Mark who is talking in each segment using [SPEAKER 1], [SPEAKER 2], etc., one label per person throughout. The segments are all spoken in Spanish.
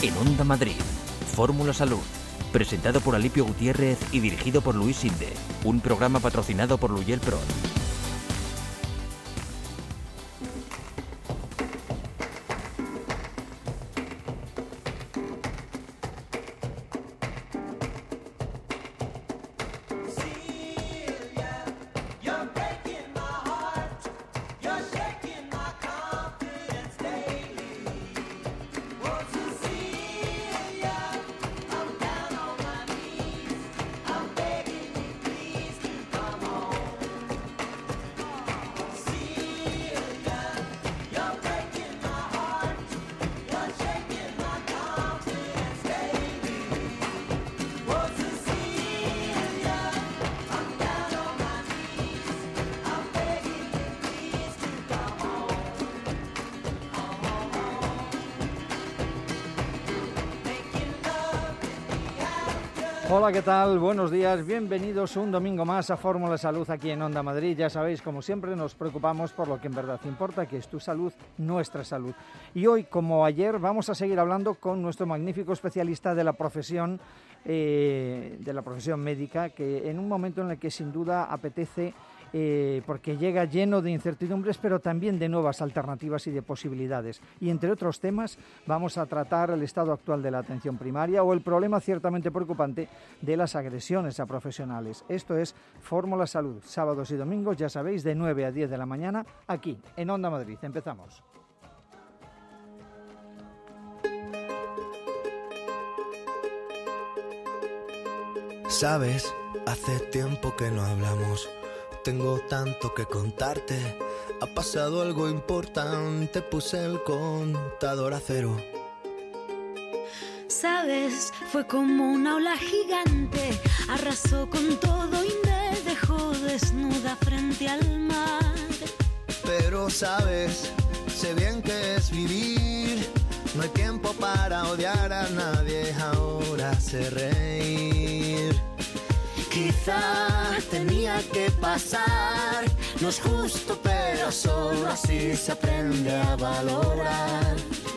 [SPEAKER 1] En Onda Madrid, Fórmula Salud, presentado por Alipio Gutiérrez y dirigido por Luis Sinde, un programa patrocinado por Luyel Pro.
[SPEAKER 2] Hola, ¿qué tal? Buenos días, bienvenidos un domingo más a Fórmula Salud aquí en Onda Madrid. Ya sabéis, como siempre, nos preocupamos por lo que en verdad importa, que es tu salud, nuestra salud. Y hoy, como ayer, vamos a seguir hablando con nuestro magnífico especialista de la profesión médica, que en un momento en el que sin duda apetece, porque llega lleno de incertidumbres, pero también de nuevas alternativas y de posibilidades. Y entre otros temas vamos a tratar el estado actual de la atención primaria o el problema ciertamente preocupante de las agresiones a profesionales. Esto es Fórmula Salud, sábados y domingos, ya sabéis, de 9 a 10 de la mañana, aquí en Onda Madrid. Empezamos.
[SPEAKER 3] Sabes, hace tiempo que no hablamos. Tengo tanto que contarte. Ha pasado algo importante. Puse el contador a cero.
[SPEAKER 4] Sabes, fue como una ola gigante. Arrasó con todo y me dejó desnuda frente al mar.
[SPEAKER 3] Pero sabes, sé bien que es vivir. No hay tiempo para odiar a nadie. Ahora sé reír. Quizá tenía que pasar, no es justo, pero solo así se aprende a valorar.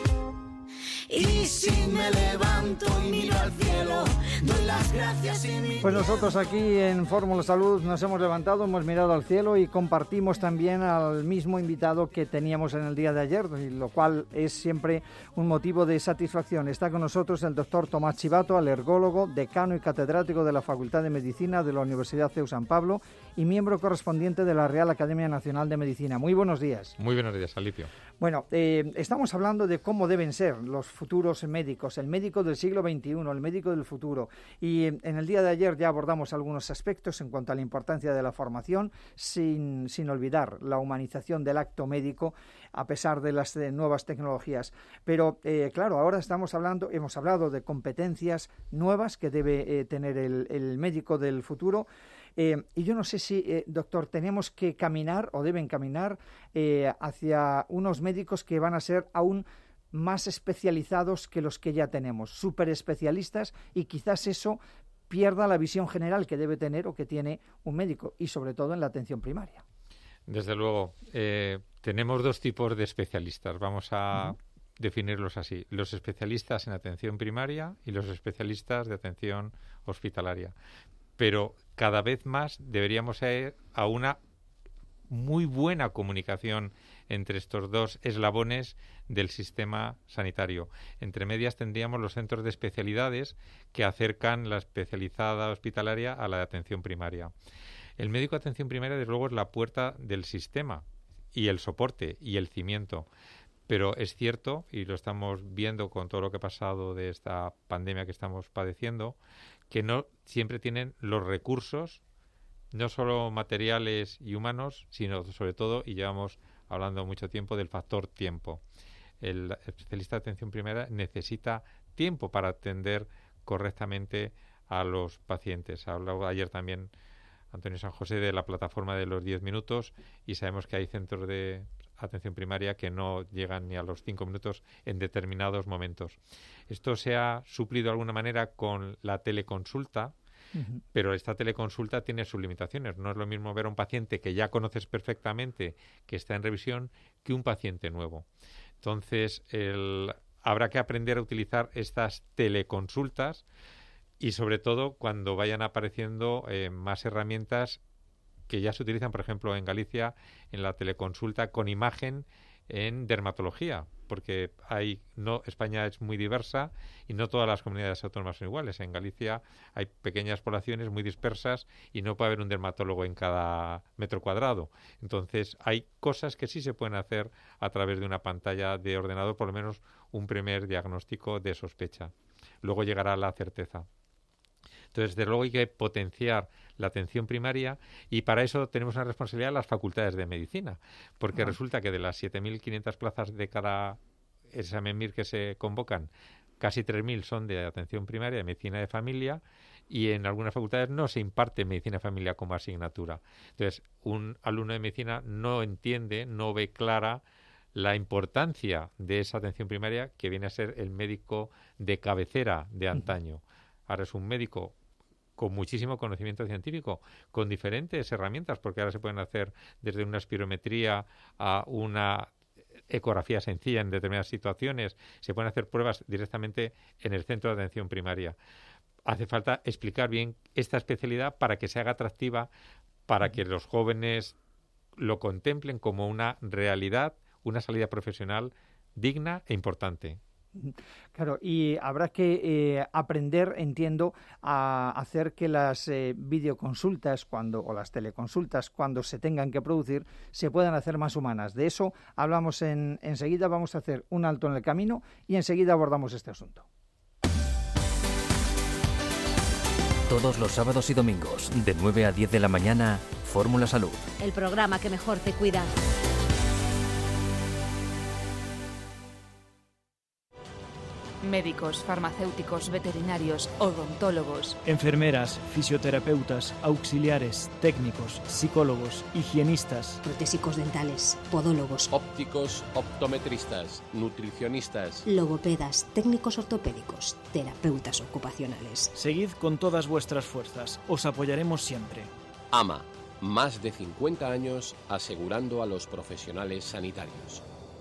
[SPEAKER 3] Y si me levanto y miro al cielo, doy las gracias y mi...
[SPEAKER 2] Pues nosotros aquí en Fórmula Salud nos hemos levantado, hemos mirado al cielo y compartimos también al mismo invitado que teníamos en el día de ayer, lo cual es siempre un motivo de satisfacción. Está con nosotros el doctor Tomás Chivato, alergólogo, decano y catedrático de la Facultad de Medicina de la Universidad CEU San Pablo y miembro correspondiente de la Real Academia Nacional de Medicina. Muy buenos días.
[SPEAKER 5] Muy buenos días, Alipio.
[SPEAKER 2] Bueno, estamos hablando de cómo deben ser los futuros médicos, el médico del siglo XXI, el médico del futuro. Y en el día de ayer ya abordamos algunos aspectos en cuanto a la importancia de la formación, sin olvidar la humanización del acto médico a pesar de las nuevas tecnologías. Pero claro, ahora hemos hablado de competencias nuevas que debe tener el médico del futuro. Y yo no sé si, doctor, tenemos que caminar o deben caminar hacia unos médicos que van a ser aún más especializados que los que ya tenemos, súper especialistas, y quizás eso pierda la visión general que debe tener o que tiene un médico, y sobre todo en la atención primaria.
[SPEAKER 5] Desde luego, tenemos dos tipos de especialistas, vamos a definirlos así: los especialistas en atención primaria y los especialistas de atención hospitalaria. Pero cada vez más deberíamos ir a una muy buena comunicación entre estos dos eslabones del sistema sanitario. Entre medias tendríamos los centros de especialidades que acercan la especializada hospitalaria a la de atención primaria. El médico de atención primaria, desde luego, es la puerta del sistema y el soporte y el cimiento. Pero es cierto, y lo estamos viendo con todo lo que ha pasado de esta pandemia que estamos padeciendo, que no siempre tienen los recursos, no solo materiales y humanos, sino sobre todo, y llevamos hablando mucho tiempo, del factor tiempo. El especialista de atención primaria necesita tiempo para atender correctamente a los pacientes. Hablaba ayer también Antonio San José de la plataforma de los 10 minutos y sabemos que hay centros de atención primaria que no llegan ni a los 5 minutos en determinados momentos. Esto se ha suplido de alguna manera con la teleconsulta, pero esta teleconsulta tiene sus limitaciones. No es lo mismo ver a un paciente que ya conoces perfectamente, que está en revisión, que un paciente nuevo. Entonces, habrá que aprender a utilizar estas teleconsultas y sobre todo cuando vayan apareciendo más herramientas que ya se utilizan, por ejemplo, en Galicia, en la teleconsulta con imagen en dermatología, porque España es muy diversa y no todas las comunidades autónomas son iguales. En Galicia hay pequeñas poblaciones muy dispersas y no puede haber un dermatólogo en cada metro cuadrado. Entonces, hay cosas que sí se pueden hacer a través de una pantalla de ordenador, por lo menos un primer diagnóstico de sospecha. Luego llegará la certeza. Entonces, desde luego hay que potenciar la atención primaria y para eso tenemos una responsabilidad en las facultades de medicina, porque resulta que de las 7.500 plazas de cada examen MIR que se convocan, casi 3.000 son de atención primaria, de medicina de familia, y en algunas facultades no se imparte medicina de familia como asignatura. Entonces, un alumno de medicina no entiende, no ve clara la importancia de esa atención primaria que viene a ser el médico de cabecera de antaño. Ahora es un médico con muchísimo conocimiento científico, con diferentes herramientas, porque ahora se pueden hacer desde una espirometría a una ecografía sencilla en determinadas situaciones, se pueden hacer pruebas directamente en el centro de atención primaria. Hace falta explicar bien esta especialidad para que se haga atractiva, para que los jóvenes lo contemplen como una realidad, una salida profesional digna e importante.
[SPEAKER 2] Claro, y habrá que aprender, entiendo, a hacer que las videoconsultas o las teleconsultas, cuando se tengan que producir, se puedan hacer más humanas. De eso hablamos enseguida. Vamos a hacer un alto en el camino y enseguida abordamos este asunto.
[SPEAKER 1] Todos los sábados y domingos, de 9 a 10 de la mañana, Fórmula Salud.
[SPEAKER 6] El programa que mejor te cuida.
[SPEAKER 7] Médicos, farmacéuticos, veterinarios, odontólogos,
[SPEAKER 8] enfermeras, fisioterapeutas, auxiliares, técnicos, psicólogos, higienistas,
[SPEAKER 6] protésicos dentales, podólogos,
[SPEAKER 9] ópticos, optometristas, nutricionistas,
[SPEAKER 6] logopedas, técnicos ortopédicos, terapeutas ocupacionales.
[SPEAKER 8] Seguid con todas vuestras fuerzas, os apoyaremos siempre.
[SPEAKER 9] AMA, más de 50 años asegurando a los profesionales sanitarios.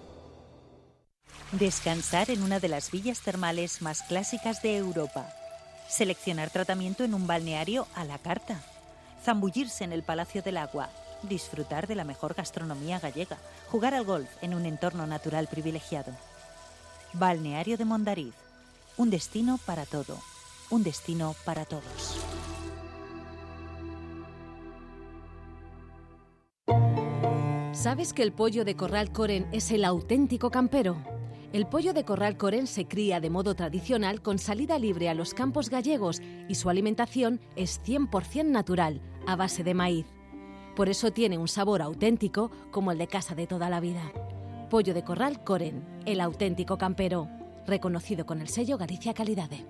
[SPEAKER 10] Descansar en una de las villas termales más clásicas de Europa. Seleccionar tratamiento en un balneario a la carta. Zambullirse en el Palacio del Agua. Disfrutar de la mejor gastronomía gallega. Jugar al golf en un entorno natural privilegiado. Balneario de Mondariz. Un destino para todo. Un destino para todos.
[SPEAKER 11] ¿Sabes que el pollo de Corral Coren es el auténtico campero? El pollo de Corral Coren se cría de modo tradicional con salida libre a los campos gallegos y su alimentación es 100% natural, a base de maíz. Por eso tiene un sabor auténtico como el de casa de toda la vida. Pollo de Corral Coren, el auténtico campero, reconocido con el sello Galicia Calidade.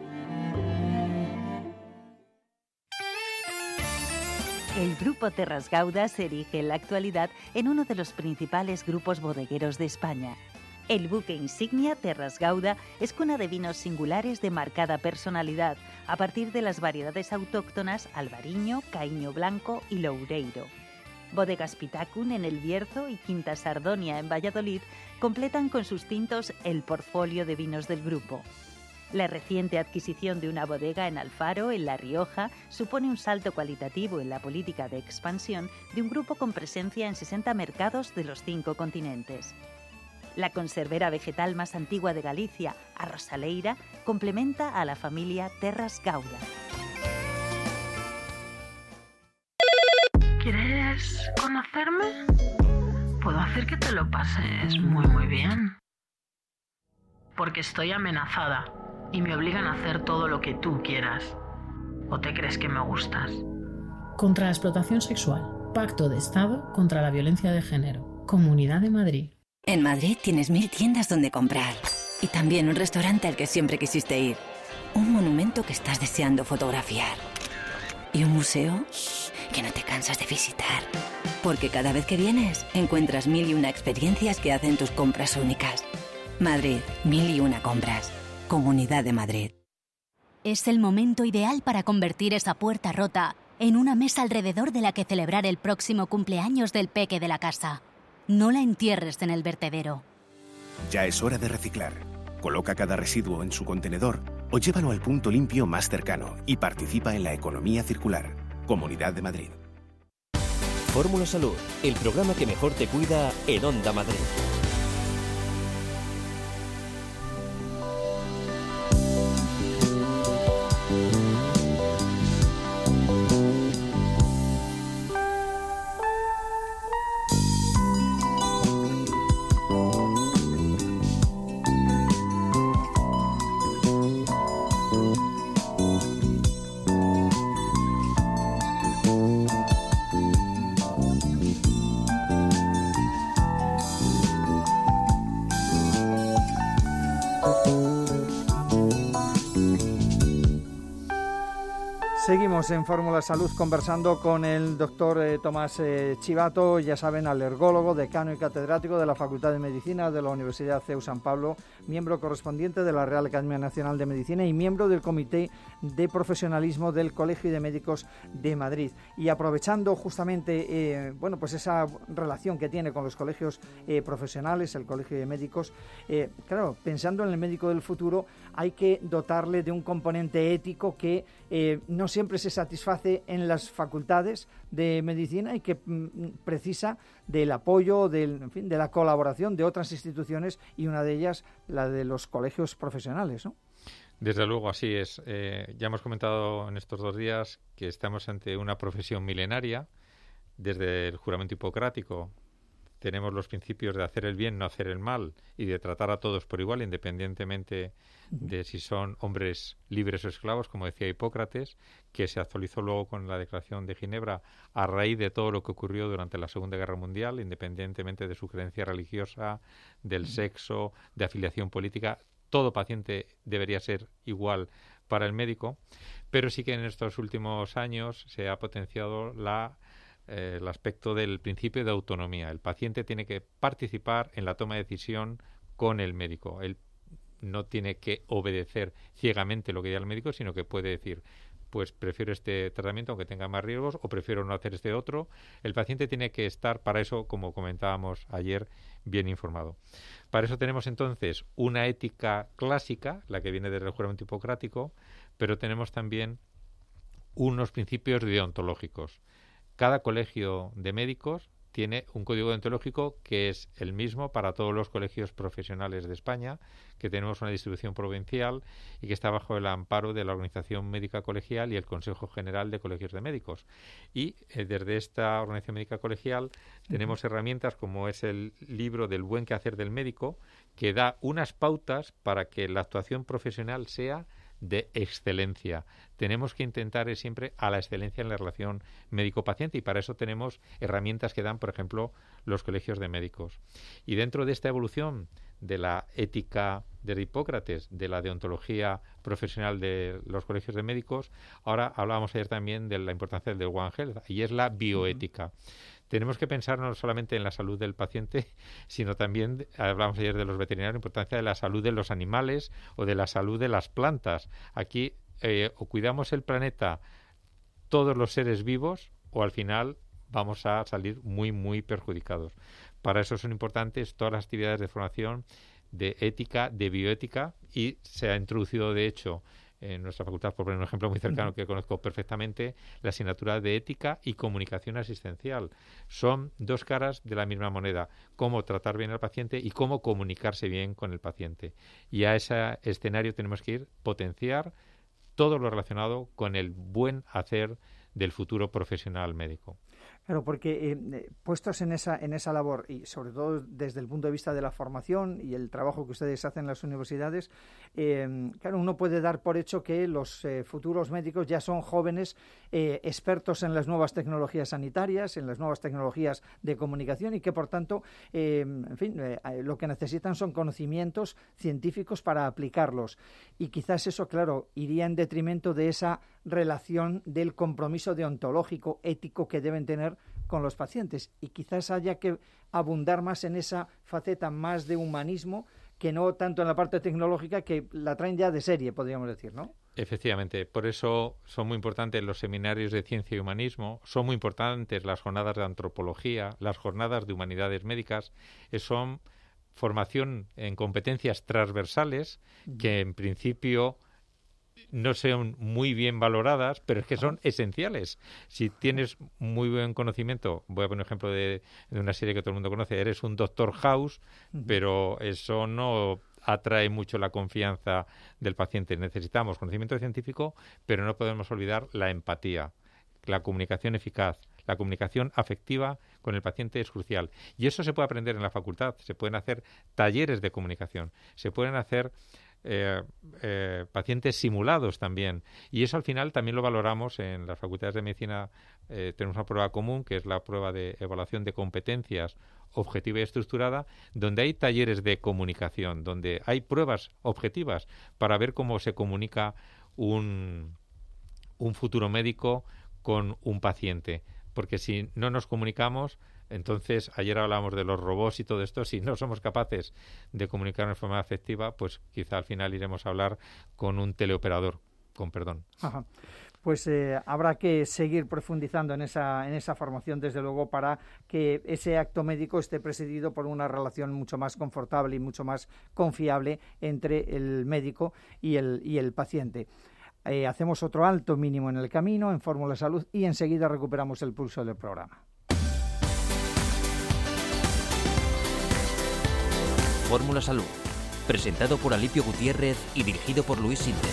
[SPEAKER 10] El Grupo Terras Gauda se erige en la actualidad en uno de los principales grupos bodegueros de España. El buque insignia Terras Gauda es cuna de vinos singulares de marcada personalidad, a partir de las variedades autóctonas Albariño, Caíño Blanco y Loureiro. Bodegas Pitacun en El Bierzo y Quinta Sardonia en Valladolid completan con sus tintos el portfolio de vinos del grupo. La reciente adquisición de una bodega en Alfaro, en La Rioja, supone un salto cualitativo en la política de expansión de un grupo con presencia en 60 mercados de los 5 continentes. La conservera vegetal más antigua de Galicia, a Rosaleira, complementa a la familia Terras Gauda.
[SPEAKER 12] ¿Quieres conocerme? Puedo hacer que te lo pases muy bien. Porque estoy amenazada y me obligan a hacer todo lo que tú quieras. ¿O te crees que me gustas?
[SPEAKER 13] Contra la explotación sexual. Pacto de Estado contra la violencia de género. Comunidad de Madrid.
[SPEAKER 14] En Madrid tienes 1000 tiendas donde comprar. Y también un restaurante al que siempre quisiste ir. Un monumento que estás deseando fotografiar. Y un museo que no te cansas de visitar. Porque cada vez que vienes, encuentras 1001 experiencias que hacen tus compras únicas. Madrid, 1001 compras. Comunidad de Madrid.
[SPEAKER 15] Es el momento ideal para convertir esa puerta rota en una mesa alrededor de la que celebrar el próximo cumpleaños del peque de la casa. No la entierres en el vertedero.
[SPEAKER 16] Ya es hora de reciclar. Coloca cada residuo en su contenedor o llévalo al punto limpio más cercano y participa en la economía circular. Comunidad de Madrid.
[SPEAKER 1] Fórmula Salud, el programa que mejor te cuida en Onda Madrid.
[SPEAKER 2] Seguimos en Fórmula Salud conversando con el doctor Tomás Chivato, ya saben, alergólogo, decano y catedrático de la Facultad de Medicina de la Universidad CEU San Pablo, miembro correspondiente de la Real Academia Nacional de Medicina y miembro del Comité de Profesionalismo del Colegio de Médicos de Madrid. Y aprovechando justamente pues esa relación que tiene con los colegios profesionales, el Colegio de Médicos, claro, pensando en el médico del futuro, hay que dotarle de un componente ético que no siempre se satisface en las facultades de medicina y que precisa del apoyo, de la colaboración de otras instituciones, y una de ellas la de los colegios profesionales, ¿no?
[SPEAKER 5] Desde luego, así es. Ya hemos comentado en estos 2 días que estamos ante una profesión milenaria. Desde el juramento hipocrático tenemos los principios de hacer el bien, no hacer el mal, y de tratar a todos por igual, independientemente de si son hombres libres o esclavos, como decía Hipócrates, que se actualizó luego con la Declaración de Ginebra a raíz de todo lo que ocurrió durante la Segunda Guerra Mundial, independientemente de su creencia religiosa, del sexo, de afiliación política. Todo paciente debería ser igual para el médico, pero sí que en estos últimos años se ha potenciado el aspecto del principio de autonomía. El paciente tiene que participar en la toma de decisión con el médico. Él no tiene que obedecer ciegamente lo que diga el médico, sino que puede decir, pues prefiero este tratamiento aunque tenga más riesgos, o prefiero no hacer este otro. El paciente tiene que estar para eso, como comentábamos ayer, bien informado. Para eso tenemos entonces una ética clásica, la que viene desde el juramento hipocrático, pero tenemos también unos principios deontológicos. Cada colegio de médicos tiene un código deontológico que es el mismo para todos los colegios profesionales de España, que tenemos una distribución provincial y que está bajo el amparo de la Organización Médica Colegial y el Consejo General de Colegios de Médicos. Y desde esta Organización Médica Colegial tenemos herramientas como es el libro del buen quehacer del médico, que da unas pautas para que la actuación profesional sea de excelencia. Tenemos que intentar siempre a la excelencia en la relación médico-paciente, y para eso tenemos herramientas que dan, por ejemplo, los colegios de médicos. Y dentro de esta evolución de la ética de Hipócrates, de la deontología profesional de los colegios de médicos, ahora hablábamos ayer también de la importancia del One Health, y es la bioética. Tenemos que pensar no solamente en la salud del paciente, sino también, hablamos ayer de los veterinarios, la importancia de la salud de los animales o de la salud de las plantas. Aquí o cuidamos el planeta, todos los seres vivos, o al final vamos a salir muy, muy perjudicados. Para eso son importantes todas las actividades de formación, de ética, de bioética, y se ha introducido, de hecho, en nuestra facultad, por poner un ejemplo muy cercano que conozco perfectamente, la asignatura de ética y comunicación asistencial. Son 2 caras de la misma moneda: cómo tratar bien al paciente y cómo comunicarse bien con el paciente. Y a ese escenario tenemos que ir, potenciar todo lo relacionado con el buen hacer del futuro profesional médico.
[SPEAKER 2] Claro, porque puestos en esa labor, y sobre todo desde el punto de vista de la formación y el trabajo que ustedes hacen en las universidades, claro, uno puede dar por hecho que los futuros médicos ya son jóvenes expertos en las nuevas tecnologías sanitarias, en las nuevas tecnologías de comunicación, y que por tanto, lo que necesitan son conocimientos científicos para aplicarlos. Y quizás eso, claro, iría en detrimento de esa relación del compromiso deontológico, ético que deben tener con los pacientes, y quizás haya que abundar más en esa faceta más de humanismo, que no tanto en la parte tecnológica, que la traen ya de serie, podríamos decir, ¿no?
[SPEAKER 5] Efectivamente, por eso son muy importantes los seminarios de ciencia y humanismo, son muy importantes las jornadas de antropología, las jornadas de humanidades médicas, son formación en competencias transversales que en principio no sean muy bien valoradas, pero es que son esenciales. Si tienes muy buen conocimiento, voy a poner un ejemplo de una serie que todo el mundo conoce, eres un Doctor House, pero eso no atrae mucho la confianza del paciente. Necesitamos conocimiento científico, pero no podemos olvidar la empatía, la comunicación eficaz, la comunicación afectiva con el paciente es crucial. Y eso se puede aprender en la facultad. Se pueden hacer talleres de comunicación, se pueden hacer pacientes simulados también, y eso al final también lo valoramos en las facultades de medicina. Tenemos una prueba común que es la prueba de evaluación de competencias objetiva y estructurada, donde hay talleres de comunicación, donde hay pruebas objetivas para ver cómo se comunica un futuro médico con un paciente, porque si no nos comunicamos, entonces, ayer hablábamos de los robots y todo esto, si no somos capaces de comunicarnos de forma afectiva, pues quizá al final iremos a hablar con un teleoperador, con perdón.
[SPEAKER 2] Ajá. Pues habrá que seguir profundizando en esa formación, desde luego, para que ese acto médico esté presidido por una relación mucho más confortable y mucho más confiable entre el médico y el paciente. Hacemos otro alto mínimo en el camino en Fórmula Salud y enseguida recuperamos el pulso del programa.
[SPEAKER 1] Fórmula Salud, presentado por Alipio Gutiérrez y dirigido por Luis Sinde.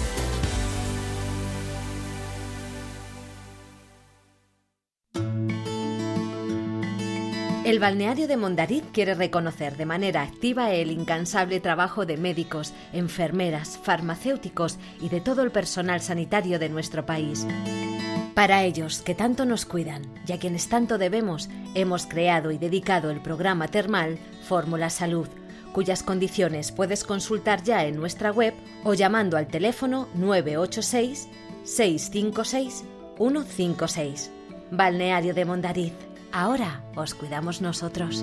[SPEAKER 11] El balneario de Mondariz quiere reconocer de manera activa el incansable trabajo de médicos, enfermeras, farmacéuticos y de todo el personal sanitario de nuestro país. Para ellos, que tanto nos cuidan y a quienes tanto debemos, hemos creado y dedicado el programa termal Fórmula Salud, cuyas condiciones puedes consultar ya en nuestra web o llamando al teléfono 986 656 156. Balneario de Mondariz. Ahora os cuidamos nosotros.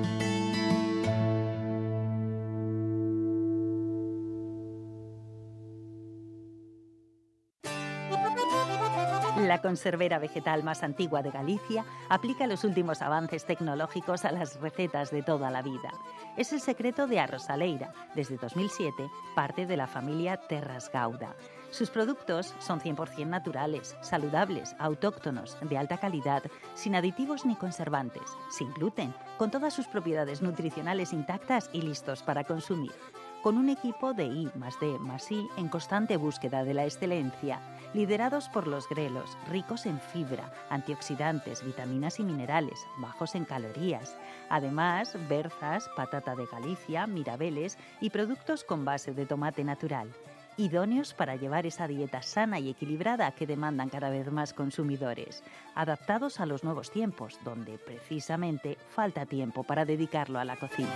[SPEAKER 10] La conservera vegetal más antigua de Galicia aplica los últimos avances tecnológicos a las recetas de toda la vida. Es el secreto de Arrosaleira, desde 2007, parte de la familia Terras Gauda. Sus productos son 100% naturales, saludables, autóctonos, de alta calidad, sin aditivos ni conservantes, sin gluten, con todas sus propiedades nutricionales intactas y listos para consumir. Con un equipo de I+D+I en constante búsqueda de la excelencia, liderados por los grelos, ricos en fibra, antioxidantes, vitaminas y minerales, bajos en calorías. Además, berzas, patata de Galicia, mirabeles y productos con base de tomate natural. Idóneos para llevar esa dieta sana y equilibrada que demandan cada vez más consumidores. Adaptados a los nuevos tiempos, donde precisamente falta tiempo para dedicarlo a la cocina.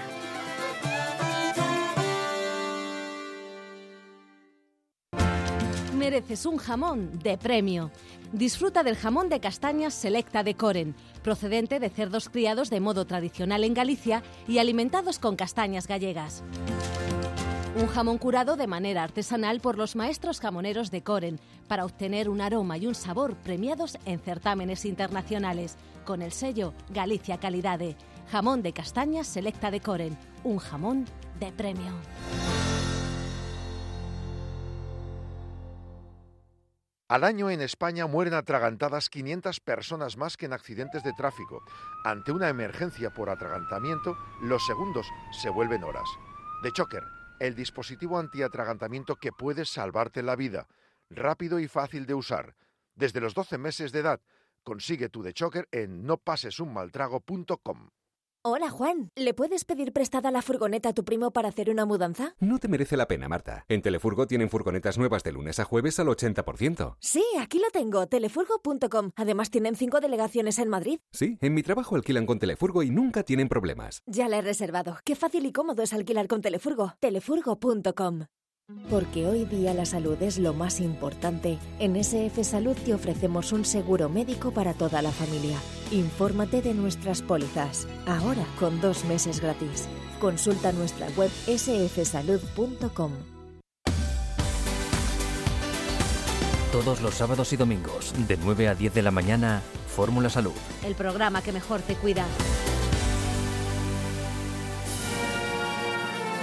[SPEAKER 11] Mereces un jamón de premio. Disfruta del jamón de castañas Selecta de Coren, procedente de cerdos criados de modo tradicional en Galicia y alimentados con castañas gallegas. Un jamón curado de manera artesanal por los maestros jamoneros de Coren para obtener un aroma y un sabor premiados en certámenes internacionales, con el sello Galicia Calidade. Jamón de castañas Selecta de Coren, un jamón de premio.
[SPEAKER 17] Al año en España mueren atragantadas 500 personas más que en accidentes de tráfico. Ante una emergencia por atragantamiento, los segundos se vuelven horas. The Choker, el dispositivo antiatragantamiento que puede salvarte la vida. Rápido y fácil de usar. Desde los 12 meses de edad, consigue tu The Choker en nopasesunmaltrago.com.
[SPEAKER 18] Hola, Juan. ¿Le puedes pedir prestada la furgoneta a tu primo para hacer una mudanza?
[SPEAKER 19] No te merece la pena, Marta. En Telefurgo tienen furgonetas nuevas de lunes a jueves al 80%.
[SPEAKER 18] Sí, aquí lo tengo, telefurgo.com. Además tienen 5 delegaciones en Madrid.
[SPEAKER 19] Sí, en mi trabajo alquilan con Telefurgo y nunca tienen problemas.
[SPEAKER 18] Ya la he reservado. Qué fácil y cómodo es alquilar con Telefurgo. Telefurgo.com. Porque hoy día la salud es lo más importante, en SF Salud te ofrecemos un seguro médico para toda la familia. Infórmate de nuestras pólizas, ahora con 2 meses gratis. Consulta nuestra web sfsalud.com.
[SPEAKER 1] Todos los sábados y domingos, de 9 a 10 de la mañana, Fórmula Salud.
[SPEAKER 11] El programa que mejor te cuida.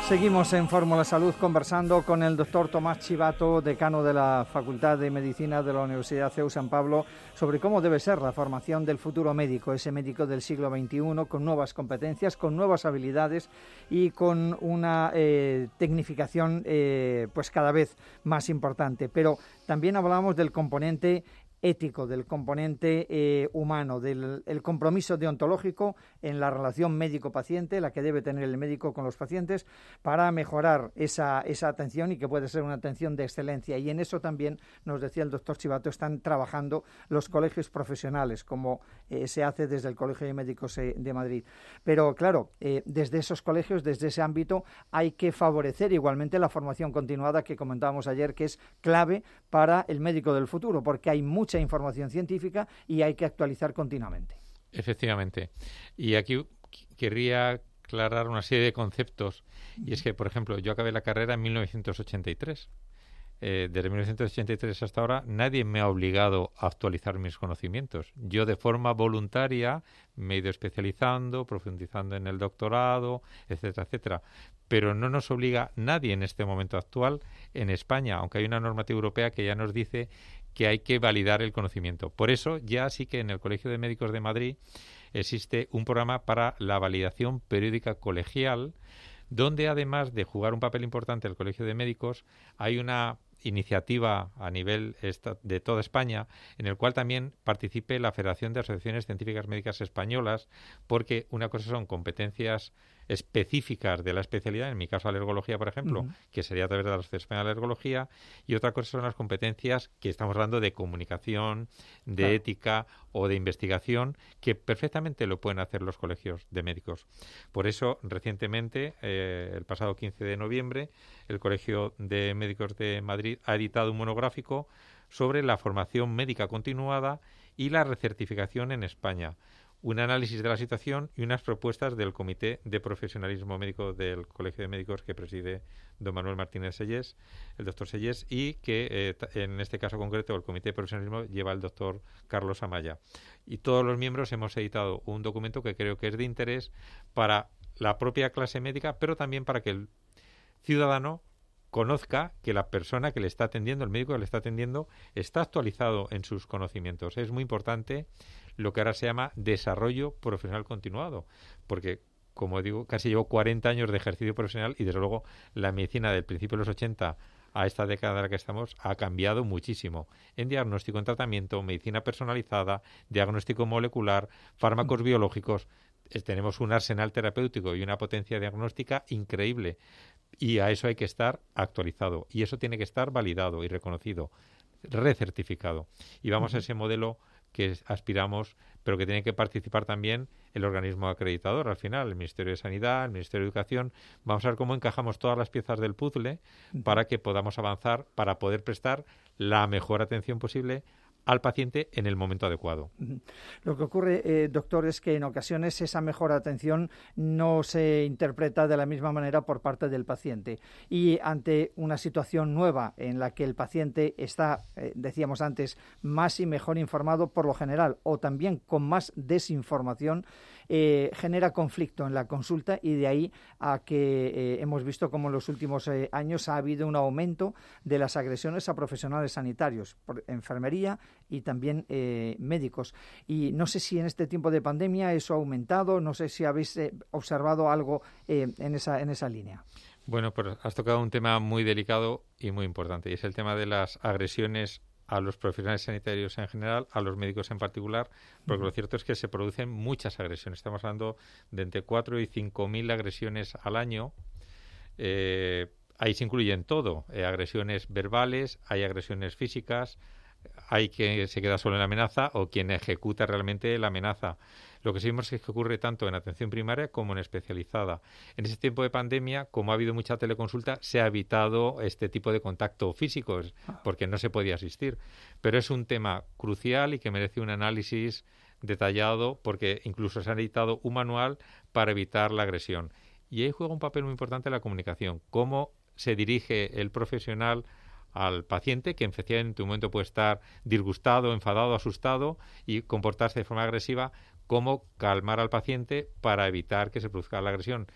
[SPEAKER 2] Seguimos en Fórmula Salud conversando con el doctor Tomás Chivato, decano de la Facultad de Medicina de la Universidad CEU San Pablo, sobre cómo debe ser la formación del futuro médico, ese médico del siglo XXI, con nuevas competencias, con nuevas habilidades y con una tecnificación pues cada vez más importante. Pero también hablamos del componente ético, del componente humano, del el compromiso deontológico en la relación médico-paciente, la que debe tener el médico con los pacientes para mejorar esa atención y que puede ser una atención de excelencia. Y en eso también, nos decía el doctor Chivato, están trabajando los colegios profesionales, como se hace desde el Colegio de Médicos de Madrid. Pero claro, desde esos colegios, desde ese ámbito, hay que favorecer igualmente la formación continuada que comentábamos ayer, que es clave para el médico del futuro, porque hay mucha información científica y hay que actualizar continuamente.
[SPEAKER 5] Efectivamente. Y aquí querría aclarar una serie de conceptos. Y es que, por ejemplo, yo acabé la carrera en 1983. Desde 1983 hasta ahora nadie me ha obligado a actualizar mis conocimientos. Yo de forma voluntaria me he ido especializando, profundizando en el doctorado, etcétera, etcétera. Pero no nos obliga nadie en este momento actual en España, aunque hay una normativa europea que ya nos dice que hay que validar el conocimiento. Por eso ya sí que en el Colegio de Médicos de Madrid existe un programa para la validación periódica colegial, donde además de jugar un papel importante el Colegio de Médicos, hay una iniciativa a nivel de toda España en el cual también participe la Federación de Asociaciones Científicas Médicas Españolas, porque una cosa son competencias específicas de la especialidad, en mi caso alergología, por ejemplo, que sería a través de la Asociación Española de Alergología, y otra cosa son las competencias que estamos hablando de comunicación, de ética o de investigación, que perfectamente lo pueden hacer los colegios de médicos. Por eso, recientemente, el pasado 15 de noviembre, el Colegio de Médicos de Madrid ha editado un monográfico sobre la formación médica continuada y la recertificación en España. Un análisis de la situación y unas propuestas del Comité de Profesionalismo Médico del Colegio de Médicos que preside don Manuel Martínez Sellés, el doctor Sellés, y que en este caso concreto el Comité de Profesionalismo lleva el doctor Carlos Amaya. Y todos los miembros hemos editado un documento que creo que es de interés para la propia clase médica, pero también para que el ciudadano conozca que la persona que le está atendiendo, el médico que le está atendiendo, está actualizado en sus conocimientos. Es muy importante lo que ahora se llama desarrollo profesional continuado, porque, como digo, casi llevo 40 años de ejercicio profesional y, desde luego, la medicina del principio de los 80 a esta década en la que estamos ha cambiado muchísimo en diagnóstico, en tratamiento, medicina personalizada, diagnóstico molecular, fármacos biológicos. Tenemos un arsenal terapéutico y una potencia diagnóstica increíble, y a eso hay que estar actualizado, y eso tiene que estar validado y reconocido, recertificado. Y vamos a ese modelo que aspiramos, pero que tiene que participar también el organismo acreditador al final, el Ministerio de Sanidad, el Ministerio de Educación. Vamos a ver cómo encajamos todas las piezas del puzzle para que podamos avanzar, para poder prestar la mejor atención posible al paciente en el momento adecuado.
[SPEAKER 2] Lo que ocurre, doctor, es que en ocasiones esa mejor atención no se interpreta de la misma manera por parte del paciente, y ante una situación nueva en la que el paciente está, decíamos antes, más y mejor informado por lo general, o también con más desinformación, genera conflicto en la consulta, y de ahí a que hemos visto como en los últimos años ha habido un aumento de las agresiones a profesionales sanitarios, por enfermería y también médicos. Y no sé si en este tiempo de pandemia eso ha aumentado, no sé si habéis observado algo en esa línea.
[SPEAKER 5] Bueno, pues has tocado un tema muy delicado y muy importante, y es el tema de las agresiones a los profesionales sanitarios en general, a los médicos en particular, porque lo cierto es que se producen muchas agresiones. Estamos hablando de entre 4 y 5.000 agresiones al año. Ahí se incluyen todo, agresiones verbales, hay agresiones físicas, hay quien se queda solo en la amenaza o quien ejecuta realmente la amenaza. Lo que sí vemos es que ocurre tanto en atención primaria como en especializada. En ese tiempo de pandemia, como ha habido mucha teleconsulta, se ha evitado este tipo de contacto físico porque no se podía asistir. Pero es un tema crucial y que merece un análisis detallado, porque incluso se ha editado un manual para evitar la agresión. Y ahí juega un papel muy importante la comunicación. Cómo se dirige el profesional al paciente, que efectivamente en un momento puede estar disgustado, enfadado, asustado y comportarse de forma agresiva. Cómo calmar al paciente para evitar que se produzca la agresión,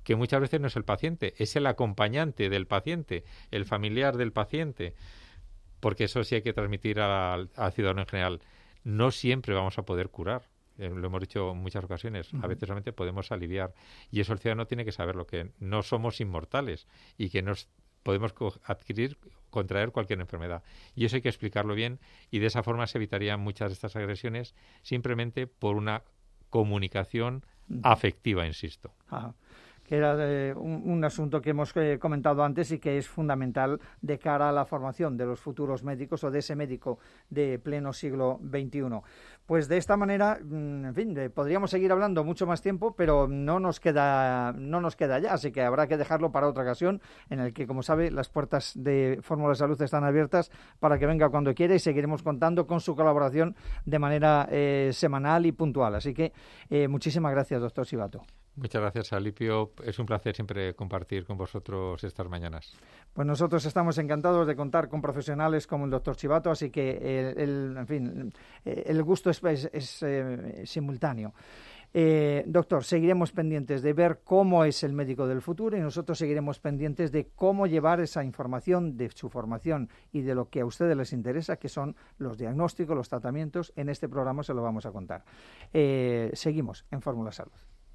[SPEAKER 5] que muchas veces no es el paciente, es el acompañante del paciente, el familiar del paciente, porque eso sí hay que transmitir al ciudadano en general. No siempre vamos a poder curar, lo hemos dicho en muchas ocasiones, a veces solamente podemos aliviar, y eso el ciudadano tiene que saberlo, que no somos inmortales y que nos podemos contraer cualquier enfermedad. Y eso hay que explicarlo bien, y de esa forma se evitarían muchas de estas agresiones simplemente por una comunicación afectiva, insisto.
[SPEAKER 2] Ajá. Que era un asunto que hemos comentado antes y que es fundamental de cara a la formación de los futuros médicos o de ese médico de pleno siglo XXI. Pues de esta manera, en fin, podríamos seguir hablando mucho más tiempo, pero no nos queda ya, así que habrá que dejarlo para otra ocasión, en el que, como sabe, las puertas de Fórmula Salud están abiertas para que venga cuando quiera, y seguiremos contando con su colaboración de manera semanal y puntual. Así que muchísimas gracias, doctor Sibato.
[SPEAKER 5] Muchas gracias, Alipio. Es un placer siempre compartir con vosotros estas mañanas.
[SPEAKER 2] Pues nosotros estamos encantados de contar con profesionales como el doctor Sibato, así que el gusto es simultáneo. Doctor, seguiremos pendientes de ver cómo es el médico del futuro, y nosotros seguiremos pendientes de cómo llevar esa información de su formación y de lo que a ustedes les interesa, que son los diagnósticos, los tratamientos. En este programa se lo vamos a contar. Seguimos en Fórmula Salud.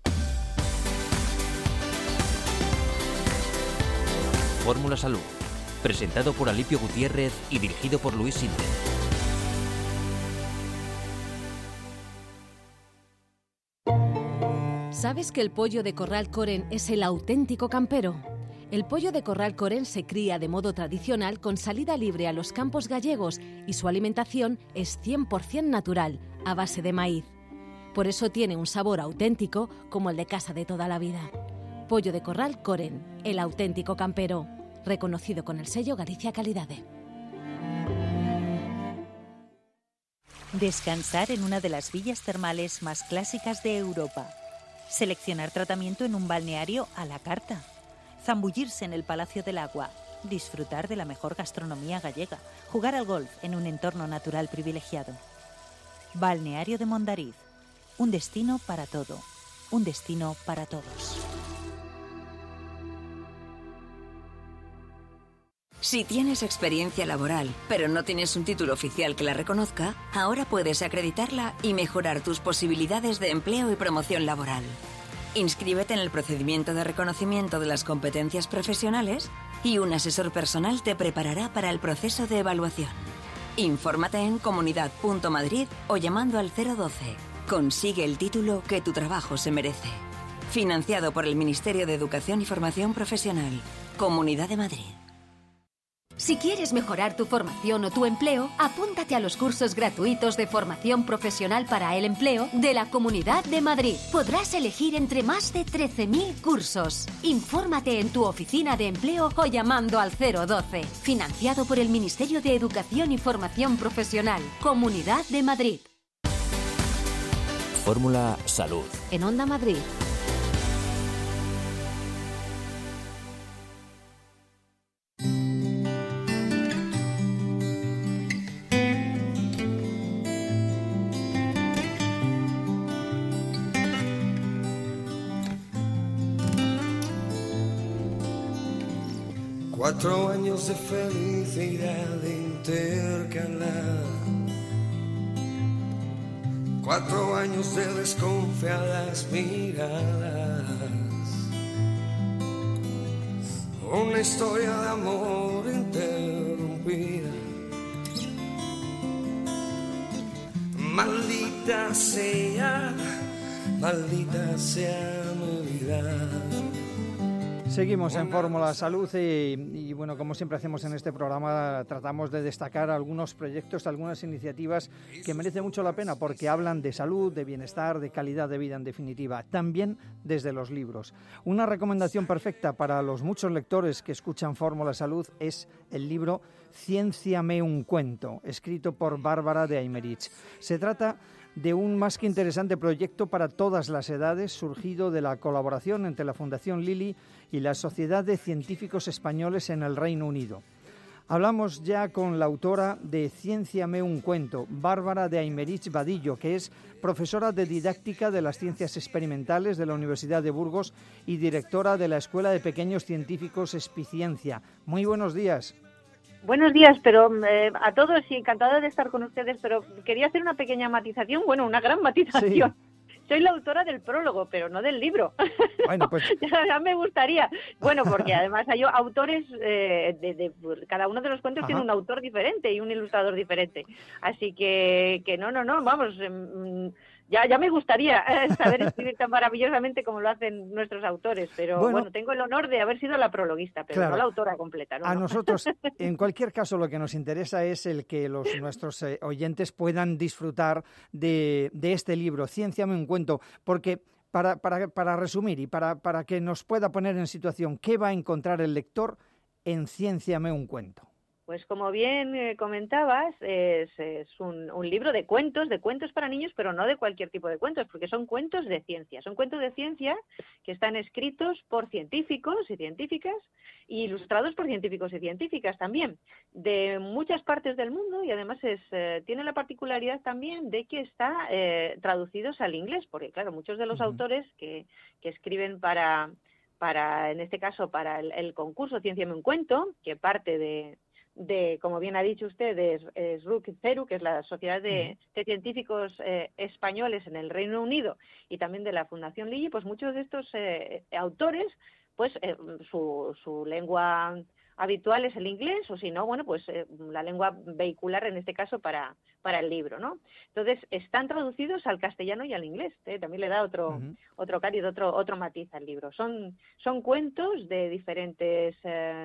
[SPEAKER 1] Fórmula Salud, presentado por Alipio Gutiérrez y dirigido por Luis Sinde.
[SPEAKER 11] ¿Sabes que el pollo de Corral Coren es el auténtico campero? El pollo de Corral Coren se cría de modo tradicional con salida libre a los campos gallegos, y su alimentación es 100% natural, a base de maíz. Por eso tiene un sabor auténtico como el de casa de toda la vida. Pollo de Corral Coren, el auténtico campero, reconocido con el sello Galicia Calidade.
[SPEAKER 10] Descansar en una de las villas termales más clásicas de Europa. Seleccionar tratamiento en un balneario a la carta. Zambullirse en el Palacio del Agua. Disfrutar de la mejor gastronomía gallega. Jugar al golf en un entorno natural privilegiado. Balneario de Mondariz. Un destino para todo. Un destino para todos.
[SPEAKER 14] Si tienes experiencia laboral, pero no tienes un título oficial que la reconozca, ahora puedes acreditarla y mejorar tus posibilidades de empleo y promoción laboral. Inscríbete en el procedimiento de reconocimiento de las competencias profesionales y un asesor personal te preparará para el proceso de evaluación. Infórmate en comunidad.madrid o llamando al 012. Consigue el título que tu trabajo se merece. Financiado por el Ministerio de Educación y Formación Profesional. Comunidad de Madrid.
[SPEAKER 11] Si quieres mejorar tu formación o tu empleo, apúntate a los cursos gratuitos de formación profesional para el empleo de la Comunidad de Madrid. Podrás elegir entre más de 13.000 cursos. Infórmate en tu oficina de empleo o llamando al 012. Financiado por el Ministerio de Educación y Formación Profesional. Comunidad de Madrid.
[SPEAKER 1] Fórmula Salud.
[SPEAKER 11] En Onda Madrid.
[SPEAKER 3] Cuatro años de felicidad intercalada, 4 años de desconfiadas miradas, una historia de amor interrumpida. Maldita sea mi vida.
[SPEAKER 2] Seguimos en Fórmula Salud y bueno, como siempre hacemos en este programa, tratamos de destacar algunos proyectos, algunas iniciativas que merecen mucho la pena porque hablan de salud, de bienestar, de calidad de vida en definitiva, también desde los libros. Una recomendación perfecta para los muchos lectores que escuchan Fórmula Salud es el libro Ciénciame un cuento, escrito por Bárbara de Aymerich. Se trata de un más que interesante proyecto para todas las edades, surgido de la colaboración entre la Fundación Lili y la Sociedad de Científicos Españoles en el Reino Unido. Hablamos ya con la autora de Ciénciame un cuento, Bárbara de Aymerich Vadillo, que es profesora de didáctica de las ciencias experimentales de la Universidad de Burgos y directora de la Escuela de Pequeños Científicos Espiciencia. Muy buenos días.
[SPEAKER 20] Buenos días, pero a todos y encantada de estar con ustedes, pero quería hacer una pequeña matización, bueno, una gran matización. Sí. Soy la autora del prólogo, pero no del libro.
[SPEAKER 2] Bueno, pues
[SPEAKER 20] ya me gustaría. Bueno, porque además hay autores, cada uno de los cuentos tiene un autor diferente y un ilustrador diferente. Así que no, vamos, ya me gustaría saber escribir tan maravillosamente como lo hacen nuestros autores, pero bueno, tengo el honor de haber sido la prologuista, pero no la autora completa. ¿No?
[SPEAKER 2] A nosotros, en cualquier caso, lo que nos interesa es el que nuestros oyentes puedan disfrutar de este libro, Ciénciame un cuento, porque para resumir y para que nos pueda poner en situación, ¿qué va a encontrar el lector en Ciénciame un cuento?
[SPEAKER 20] Pues como bien comentabas, es un libro de cuentos para niños, pero no de cualquier tipo de cuentos, porque son cuentos de ciencia. Son cuentos de ciencia que están escritos por científicos y científicas y ilustrados por científicos y científicas también, de muchas partes del mundo, y además tiene la particularidad también de que está traducidos al inglés, porque claro, muchos de los autores que escriben para en este caso, para el concurso Ciénciame un cuento, que parte de como bien ha dicho usted, es RUC-CERU, que es la Sociedad de Científicos Españoles en el Reino Unido, y también de la Fundación Lilly, pues muchos de estos autores, pues su lengua habitual es el inglés, o si no, bueno, pues la lengua vehicular en este caso para el libro, ¿no? Entonces, están traducidos al castellano y al inglés, también le da otro cariz, otro matiz al libro. Son cuentos de diferentes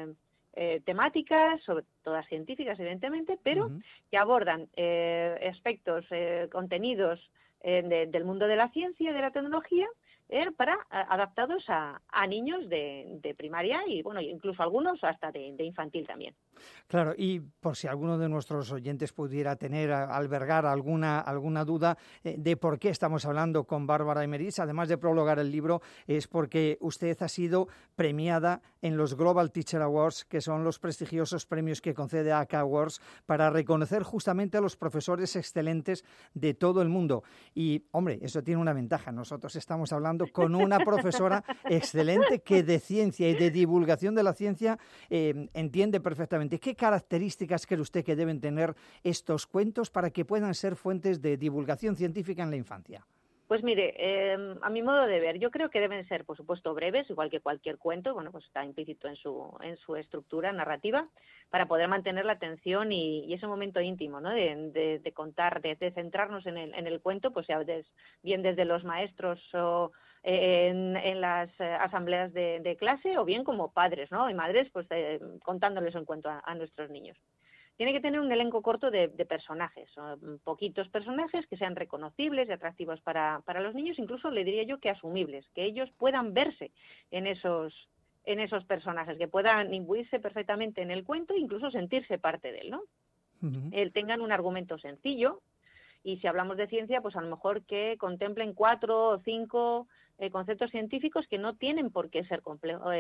[SPEAKER 20] temáticas, sobre todas científicas evidentemente, pero que abordan aspectos, contenidos del mundo de la ciencia y de la tecnología, adaptados a niños de primaria y bueno, incluso algunos hasta de infantil también.
[SPEAKER 2] Claro, y por si alguno de nuestros oyentes pudiera albergar alguna duda de por qué estamos hablando con Bárbara Aymerich, además de prologar el libro, es porque usted ha sido premiada en los Global Teacher Awards, que son los prestigiosos premios que concede AK Awards para reconocer justamente a los profesores excelentes de todo el mundo. Y, hombre, eso tiene una ventaja. Nosotros estamos hablando con una profesora excelente que de ciencia y de divulgación de la ciencia entiende perfectamente. ¿Qué características cree usted que deben tener estos cuentos para que puedan ser fuentes de divulgación científica en la infancia?
[SPEAKER 20] Pues mire, a mi modo de ver, yo creo que deben ser, por supuesto, breves, igual que cualquier cuento, bueno, pues está implícito en su estructura narrativa, para poder mantener la atención y ese momento íntimo, ¿no? De contar, de centrarnos en el cuento, pues ya bien desde los maestros o en las asambleas de clase, o bien como padres, ¿no? Y madres, pues contándoles un cuento a nuestros niños. Tiene que tener un elenco corto de personajes, poquitos personajes que sean reconocibles y atractivos para los niños, incluso le diría yo que asumibles, que ellos puedan verse en esos personajes, que puedan imbuirse perfectamente en el cuento e incluso sentirse parte de él, ¿no? Tengan un argumento sencillo, y si hablamos de ciencia, pues a lo mejor que contemplen 4 o 5 conceptos científicos que no tienen por qué ser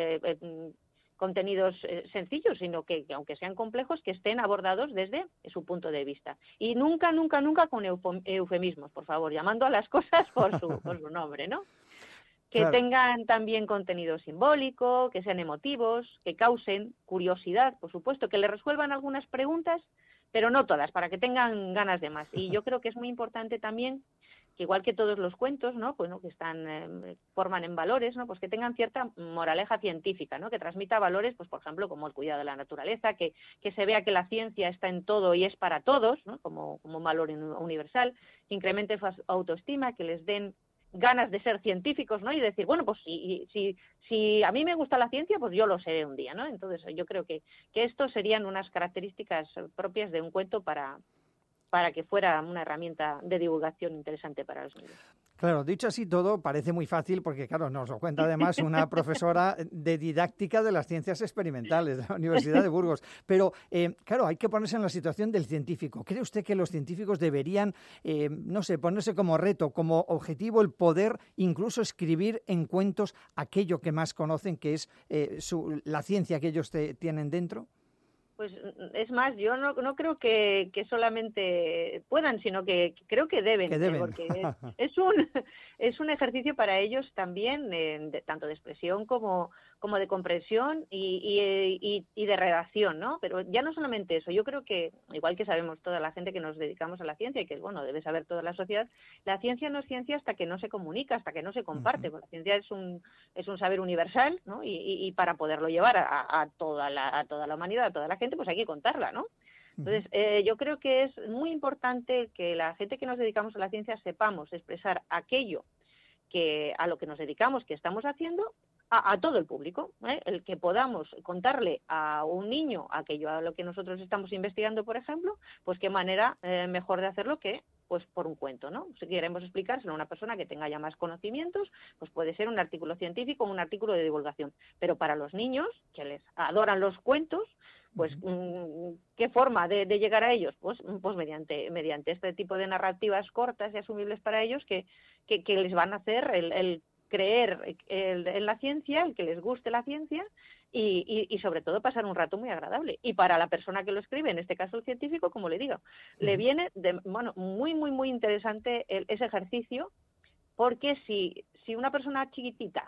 [SPEAKER 20] contenidos sencillos, sino que aunque sean complejos, que estén abordados desde su punto de vista. Y nunca con eufemismos, por favor, llamando a las cosas por su nombre, ¿no? Que tengan también contenido simbólico, que sean emotivos, que causen curiosidad, por supuesto, que le resuelvan algunas preguntas, pero no todas, para que tengan ganas de más. Y yo creo que es muy importante también que igual que todos los cuentos, ¿no? Pues, ¿no? Que forman en valores, ¿no? Pues que tengan cierta moraleja científica, ¿no? Que transmita valores, pues por ejemplo, como el cuidado de la naturaleza, que se vea que la ciencia está en todo y es para todos, ¿no? Como un valor universal, que incremente su autoestima, que les den ganas de ser científicos, ¿no? Y decir, bueno, pues si a mí me gusta la ciencia, pues yo lo seré un día, ¿no? Entonces yo creo que estos serían unas características propias de un cuento para que fuera una herramienta de divulgación interesante para los niños.
[SPEAKER 2] Claro, dicho así todo, parece muy fácil porque, claro, nos lo cuenta además una profesora de didáctica de las ciencias experimentales de la Universidad de Burgos. Pero, claro, hay que ponerse en la situación del científico. ¿Cree usted que los científicos deberían, ponerse como reto, como objetivo el poder incluso escribir en cuentos aquello que más conocen, que es la ciencia que ellos tienen dentro?
[SPEAKER 20] Pues es más, yo no creo que solamente puedan, sino que creo que deben. Porque es un ejercicio para ellos también, tanto de expresión como de comprensión y de redacción, ¿no? Pero ya no solamente eso, yo creo que, igual que sabemos toda la gente que nos dedicamos a la ciencia, y que bueno, debe saber toda la sociedad, la ciencia no es ciencia hasta que no se comunica, hasta que no se comparte. Porque la ciencia es un saber universal, ¿no? Y para poderlo llevar a toda la humanidad, a toda la gente, pues hay que contarla, ¿no? Entonces, yo creo que es muy importante que la gente que nos dedicamos a la ciencia sepamos expresar aquello a lo que nos dedicamos, que estamos haciendo, a todo el público, ¿eh? El que podamos contarle a un niño aquello a lo que nosotros estamos investigando, por ejemplo, pues qué manera mejor de hacerlo que pues por un cuento, ¿no? Si queremos explicárselo a una persona que tenga ya más conocimientos, pues puede ser un artículo científico o un artículo de divulgación. Pero para los niños, que les adoran los cuentos, pues ¿qué forma de llegar a ellos? Pues mediante este tipo de narrativas cortas y asumibles para ellos que les van a hacer el creer en la ciencia, el que les guste la ciencia y sobre todo pasar un rato muy agradable. Y para la persona que lo escribe, en este caso el científico, como le digo, le viene muy, muy, muy interesante ese ejercicio, porque si una persona chiquitita,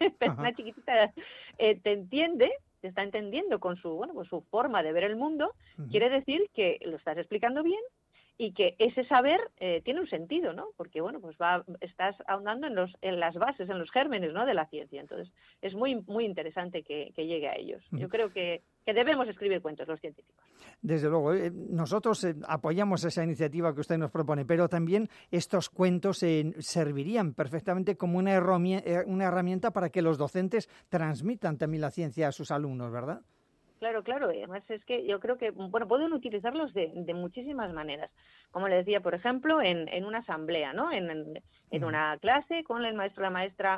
[SPEAKER 20] te entiende, te está entendiendo con su forma de ver el mundo, quiere decir que lo estás explicando bien y que ese saber tiene un sentido, ¿no? Porque pues estás ahondando en las bases, en los gérmenes, ¿no?, de la ciencia. Entonces es muy muy interesante que llegue a ellos. Yo creo que debemos escribir cuentos los científicos.
[SPEAKER 2] Desde luego, nosotros apoyamos esa iniciativa que usted nos propone, pero también estos cuentos servirían perfectamente como una herramienta para que los docentes transmitan también la ciencia a sus alumnos, ¿verdad?
[SPEAKER 20] Claro. Además es que yo creo que pueden utilizarlos de muchísimas maneras. Como le decía, por ejemplo, en una asamblea, ¿no? En una clase con el maestro o la maestra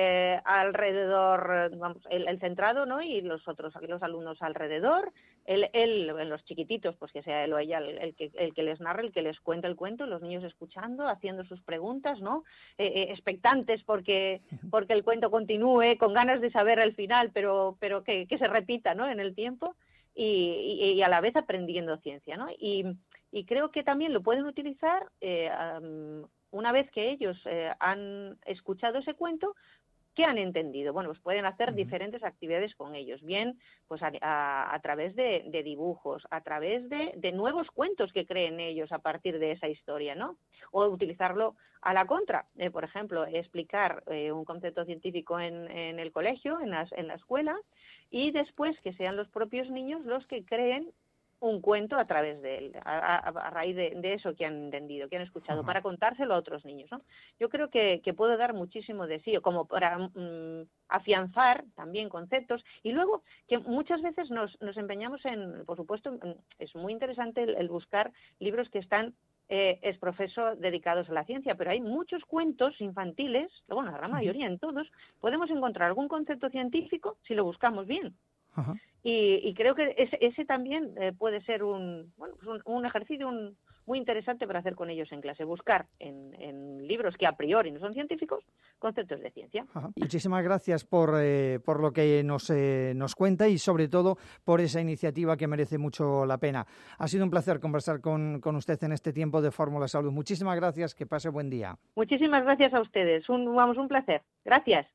[SPEAKER 20] alrededor, el centrado, ¿no? Y los alumnos alrededor. Él en los chiquititos, pues que sea él o ella el que les narra, el que les cuenta el cuento, los niños escuchando, haciendo sus preguntas, ¿no? Expectantes porque el cuento continúe, con ganas de saber el final, pero que se repita, ¿no?, en el tiempo, y a la vez aprendiendo ciencia, ¿no? Y creo que también lo pueden utilizar una vez que ellos han escuchado ese cuento. ¿Qué han entendido? Pues pueden hacer diferentes actividades con ellos, bien pues a través de dibujos, a través de nuevos cuentos que creen ellos a partir de esa historia, ¿no? O utilizarlo a la contra, por ejemplo, explicar un concepto científico en el colegio, en la escuela, y después que sean los propios niños los que creen un cuento a través de él, a raíz de eso que han entendido, que han escuchado, para contárselo a otros niños, ¿no? Yo creo que puede dar muchísimo de sí, como para afianzar también conceptos, y luego que muchas veces nos empeñamos por supuesto, es muy interesante el buscar libros que están exprofeso dedicados a la ciencia, pero hay muchos cuentos infantiles, la gran mayoría, en todos, podemos encontrar algún concepto científico si lo buscamos bien. Y creo que ese también puede ser un ejercicio muy interesante para hacer con ellos en clase, buscar en libros que a priori no son científicos conceptos de ciencia.
[SPEAKER 2] Muchísimas gracias por lo que nos cuenta y sobre todo por esa iniciativa que merece mucho la pena. Ha sido un placer conversar con usted en este tiempo de Fórmula Salud. Muchísimas gracias, que pase buen día.
[SPEAKER 20] Muchísimas gracias a ustedes, un placer. Gracias.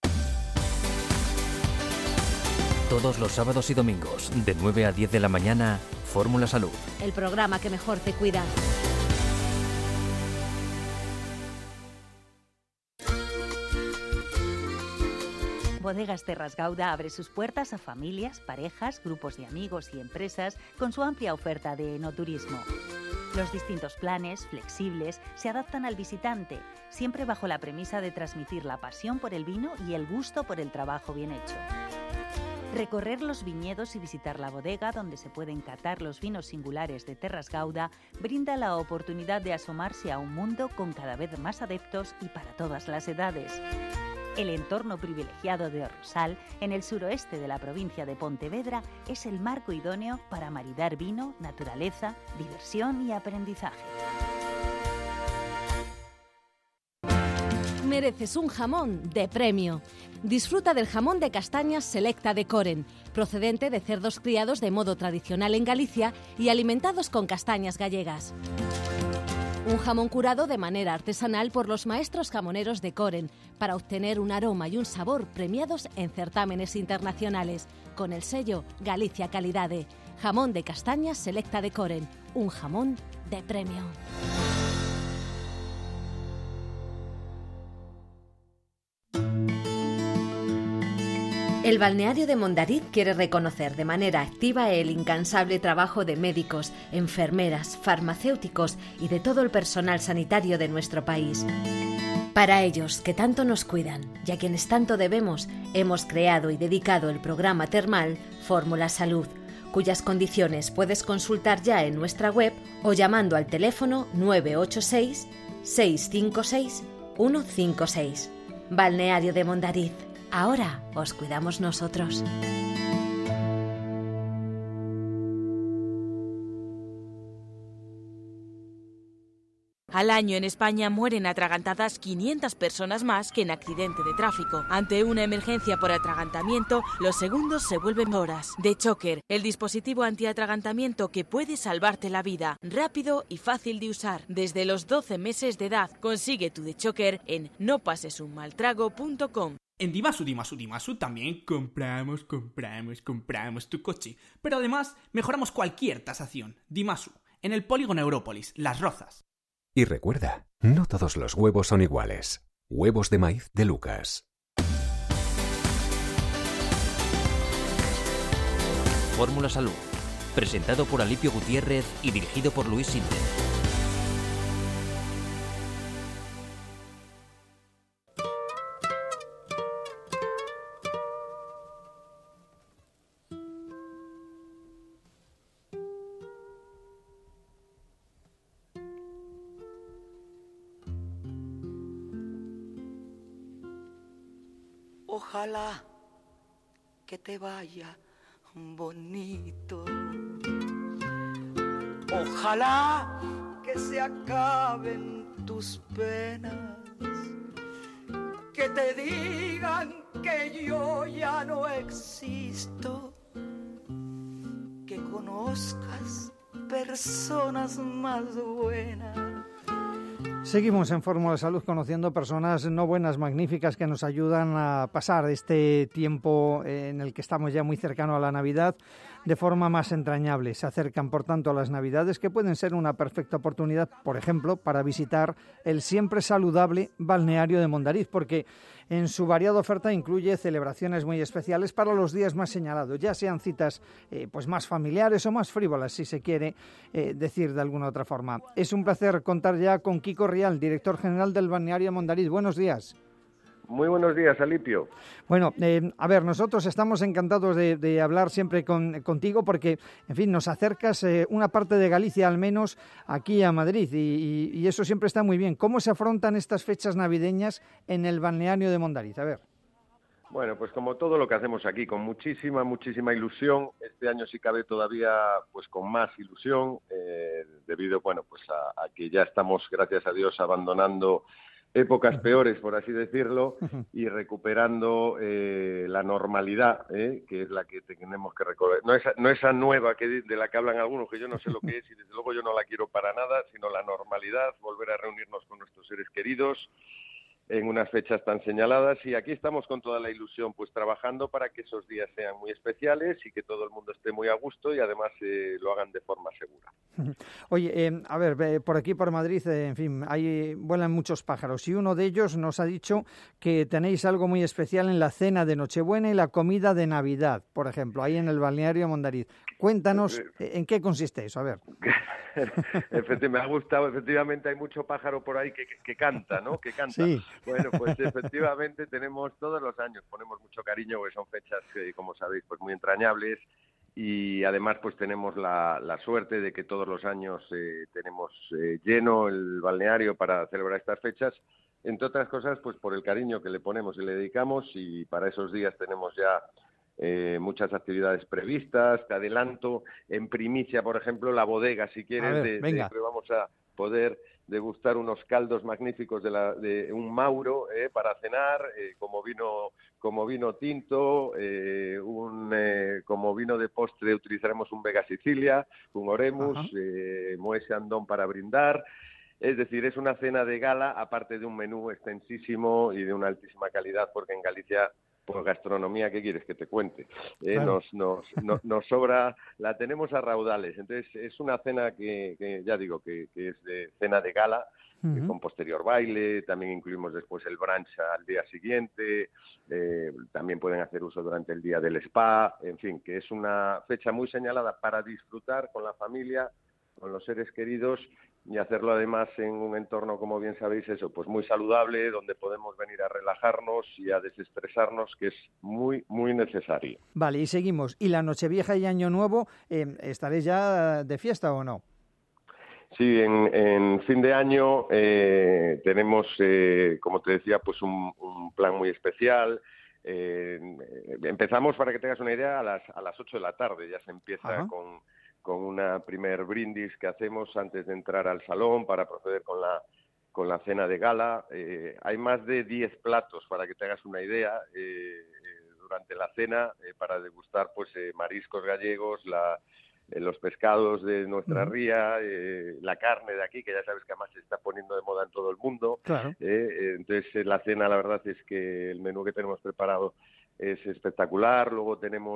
[SPEAKER 1] Todos los sábados y domingos, de 9 a 10 de la mañana, Fórmula Salud.
[SPEAKER 11] El programa que mejor te cuida.
[SPEAKER 10] Bodegas Terras Gauda abre sus puertas a familias, parejas, grupos de amigos y empresas con su amplia oferta de enoturismo. Los distintos planes, flexibles, se adaptan al visitante, siempre bajo la premisa de transmitir la pasión por el vino y el gusto por el trabajo bien hecho. Recorrer los viñedos y visitar la bodega donde se pueden catar los vinos singulares de Terras Gauda brinda la oportunidad de asomarse a un mundo con cada vez más adeptos y para todas las edades. El entorno privilegiado de Rosal, en el suroeste de la provincia de Pontevedra, es el marco idóneo para maridar vino, naturaleza, diversión y aprendizaje.
[SPEAKER 11] mereces un jamón de premio. Disfruta del jamón de castañas Selecta de Coren, procedente de cerdos criados de modo tradicional en Galicia y alimentados con castañas gallegas. Un jamón curado de manera artesanal por los maestros jamoneros de Coren para obtener un aroma y un sabor premiados en certámenes internacionales, con el sello Galicia Calidade. Jamón de castañas Selecta de Coren, un jamón de premio. El balneario de Mondariz quiere reconocer de manera activa el incansable trabajo de médicos, enfermeras, farmacéuticos y de todo el personal sanitario de nuestro país. Para ellos, que tanto nos cuidan y a quienes tanto debemos, hemos creado y dedicado el programa termal Fórmula Salud, cuyas condiciones puedes consultar ya en nuestra web o llamando al teléfono 986 656 156. Balneario de Mondariz. Ahora os cuidamos nosotros.
[SPEAKER 7] Al año en España mueren atragantadas 500 personas más que en accidente de tráfico. Ante una emergencia por atragantamiento, los segundos se vuelven horas. DeChoker, el dispositivo antiatragantamiento que puede salvarte la vida. Rápido y fácil de usar. Desde los 12 meses de edad, consigue tu DeChoker en nopasesunmaltrago.com.
[SPEAKER 21] En Dimasu también compramos tu coche. Pero además mejoramos cualquier tasación. Dimasu, en el polígono Európolis, Las Rozas.
[SPEAKER 19] Y recuerda, no todos los huevos son iguales. Huevos de maíz de Lucas.
[SPEAKER 1] Fórmula Salud, presentado por Alipio Gutiérrez y dirigido por Luis Sinde.
[SPEAKER 22] Ojalá que te vaya bonito. Ojalá que se acaben tus penas. Que te digan que yo ya no existo. Que conozcas personas más buenas.
[SPEAKER 2] Seguimos en Fórmula Salud conociendo personas no buenas, magníficas, que nos ayudan a pasar este tiempo en el que estamos ya muy cercano a la Navidad de forma más entrañable. Se acercan, por tanto, a las Navidades, que pueden ser una perfecta oportunidad, por ejemplo, para visitar el siempre saludable balneario de Mondariz, porque en su variada oferta incluye celebraciones muy especiales para los días más señalados, ya sean citas pues más familiares o más frívolas, si se quiere decir de alguna otra forma. Es un placer contar ya con Kiko Rial, director general del balneario de Mondariz. Buenos días.
[SPEAKER 23] Muy buenos días, Alipio.
[SPEAKER 2] Bueno, a ver, nosotros estamos encantados de hablar siempre contigo porque, en fin, nos acercas una parte de Galicia al menos aquí a Madrid y eso siempre está muy bien. ¿Cómo se afrontan estas fechas navideñas en el balneario de Mondariz? A ver.
[SPEAKER 23] Bueno, pues como todo lo que hacemos aquí, con muchísima ilusión. Este año sí cabe todavía pues con más ilusión, debido, bueno, pues a que ya estamos, gracias a Dios, abandonando épocas peores, por así decirlo, y recuperando la normalidad, que es la que tenemos que recordar. No esa nueva de la que hablan algunos, que yo no sé lo que es, y desde luego yo no la quiero para nada, sino la normalidad, volver a reunirnos con nuestros seres queridos en unas fechas tan señaladas, y aquí estamos con toda la ilusión, pues trabajando para que esos días sean muy especiales y que todo el mundo esté muy a gusto y además lo hagan de forma segura.
[SPEAKER 2] Oye, a ver, por aquí por Madrid, en fin, vuelan muchos pájaros y uno de ellos nos ha dicho que tenéis algo muy especial en la cena de Nochebuena y la comida de Navidad, por ejemplo, ahí en el balneario Mondariz. Cuéntanos en qué consiste eso, a ver.
[SPEAKER 23] Me ha gustado, efectivamente hay mucho pájaro por ahí que canta, ¿no? Que canta.
[SPEAKER 2] Sí.
[SPEAKER 23] Bueno, pues efectivamente tenemos todos los años, ponemos mucho cariño porque son fechas que, como sabéis, pues muy entrañables y además pues tenemos la suerte de que todos los años tenemos lleno el balneario para celebrar estas fechas, entre otras cosas pues por el cariño que le ponemos y le dedicamos, y para esos días tenemos ya muchas actividades previstas. Te adelanto en primicia, por ejemplo, la bodega, si quieres,
[SPEAKER 2] ver,
[SPEAKER 23] que vamos poder degustar unos caldos magníficos de un Mauro para cenar, como vino tinto, como vino de postre utilizaremos un Vega Sicilia, un Oremus, Moet Chandon para brindar. Es decir, es una cena de gala, aparte de un menú extensísimo y de una altísima calidad, porque en Galicia, pues gastronomía, ¿qué quieres que te cuente?
[SPEAKER 2] Claro.
[SPEAKER 23] Nos sobra, la tenemos a raudales. Entonces, es una cena que ya digo, que es de cena de gala, con posterior baile, también incluimos después el brunch al día siguiente, también pueden hacer uso durante el día del spa, en fin, que es una fecha muy señalada para disfrutar con la familia, con los seres queridos, y hacerlo además en un entorno, como bien sabéis, eso, pues muy saludable, donde podemos venir a relajarnos y a desestresarnos, que es muy, muy necesario.
[SPEAKER 2] Vale, y seguimos. ¿Y la Nochevieja y Año Nuevo, estaréis ya de fiesta o no?
[SPEAKER 23] Sí, en fin de año tenemos, como te decía, pues un plan muy especial. Empezamos, para que tengas una idea, a las 8 de la tarde. Ya se empieza con una primer brindis que hacemos antes de entrar al salón para proceder con la cena de gala. Hay más de 10 platos, para que te hagas una idea, durante la cena, para degustar pues mariscos gallegos, los pescados de nuestra ría, la carne de aquí, que ya sabes que además se está poniendo de moda en todo el mundo.
[SPEAKER 2] Claro.
[SPEAKER 23] Entonces, la cena, la verdad es que el menú que tenemos preparado es espectacular. Luego tenemos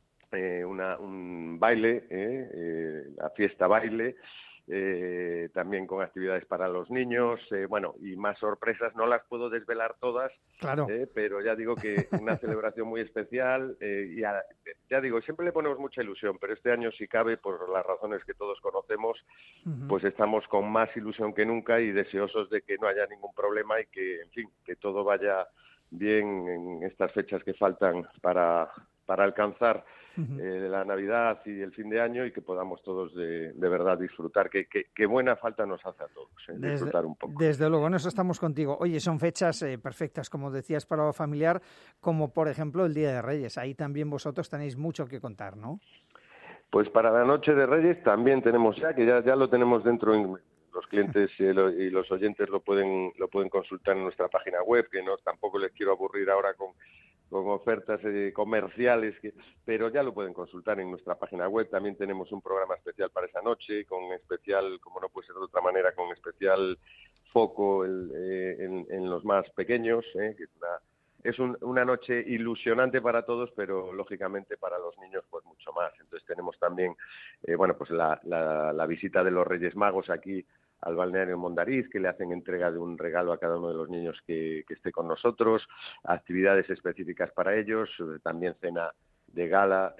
[SPEAKER 23] un baile, la fiesta baile, también con actividades para los niños, y más sorpresas. No las puedo desvelar todas,
[SPEAKER 2] claro.
[SPEAKER 23] Pero ya digo que una celebración muy especial, ya digo, siempre le ponemos mucha ilusión, pero este año, si cabe, por las razones que todos conocemos, pues estamos con más ilusión que nunca y deseosos de que no haya ningún problema y que, en fin, que todo vaya bien en estas fechas que faltan para alcanzar la Navidad y el fin de año, y que podamos todos de verdad disfrutar, que buena falta nos hace a todos, disfrutar un poco.
[SPEAKER 2] Desde luego, en eso estamos contigo. Oye, son fechas perfectas, como decías, para lo familiar, como por ejemplo el Día de Reyes. Ahí también vosotros tenéis mucho que contar, ¿no?
[SPEAKER 23] Pues para la Noche de Reyes también tenemos que ya lo tenemos dentro. Los clientes y los oyentes lo pueden consultar en nuestra página web, que tampoco les quiero aburrir ahora con ofertas comerciales, pero ya lo pueden consultar en nuestra página web. También tenemos un programa especial para esa noche, con especial, como no puede ser de otra manera, con especial foco en los más pequeños, que es una noche ilusionante para todos, pero lógicamente para los niños pues mucho más. Entonces tenemos también pues la visita de los Reyes Magos aquí al balneario Mondariz, que le hacen entrega de un regalo a cada uno de los niños que esté con nosotros, actividades específicas para ellos, también cena de gala,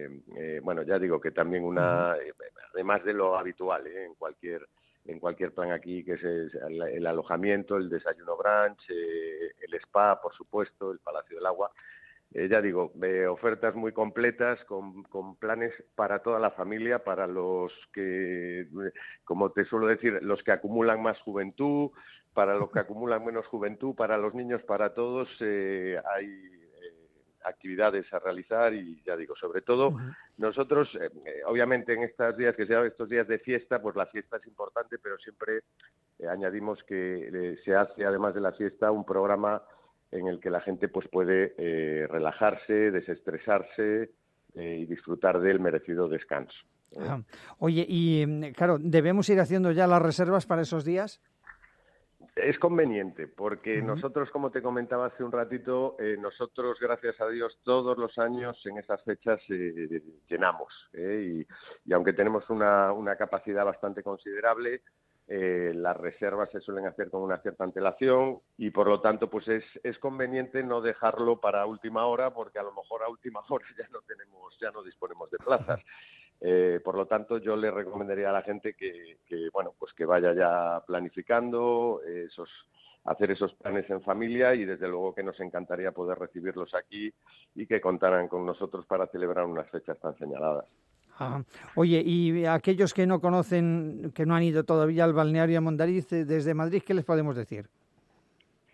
[SPEAKER 23] ya digo que también además de lo habitual, en cualquier plan aquí, que es el alojamiento, el desayuno brunch, el spa, por supuesto, el Palacio del Agua. Ya digo, ofertas muy completas, con planes para toda la familia, para los que, como te suelo decir, los que acumulan más juventud, para los que acumulan menos juventud, para los niños, para todos, hay actividades a realizar. Y ya digo, sobre todo, nosotros, obviamente en estos días de fiesta, pues la fiesta es importante, pero siempre añadimos que se hace, además de la fiesta, un programa en el que la gente pues puede relajarse, desestresarse y disfrutar del merecido descanso.
[SPEAKER 2] Oye, y claro, ¿debemos ir haciendo ya las reservas para esos días?
[SPEAKER 23] Es conveniente, porque nosotros, como te comentaba hace un ratito, nosotros, gracias a Dios, todos los años en esas fechas llenamos, y aunque tenemos una capacidad bastante considerable, las reservas se suelen hacer con una cierta antelación, y por lo tanto pues es conveniente no dejarlo para última hora, porque a lo mejor a última hora ya no disponemos de plazas. Por lo tanto, yo le recomendaría a la gente que vaya ya planificando hacer esos planes en familia, y desde luego que nos encantaría poder recibirlos aquí y que contaran con nosotros para celebrar unas fechas tan señaladas.
[SPEAKER 2] Oye, y aquellos que no conocen, que no han ido todavía al balneario Mondariz, desde Madrid, ¿qué les podemos decir?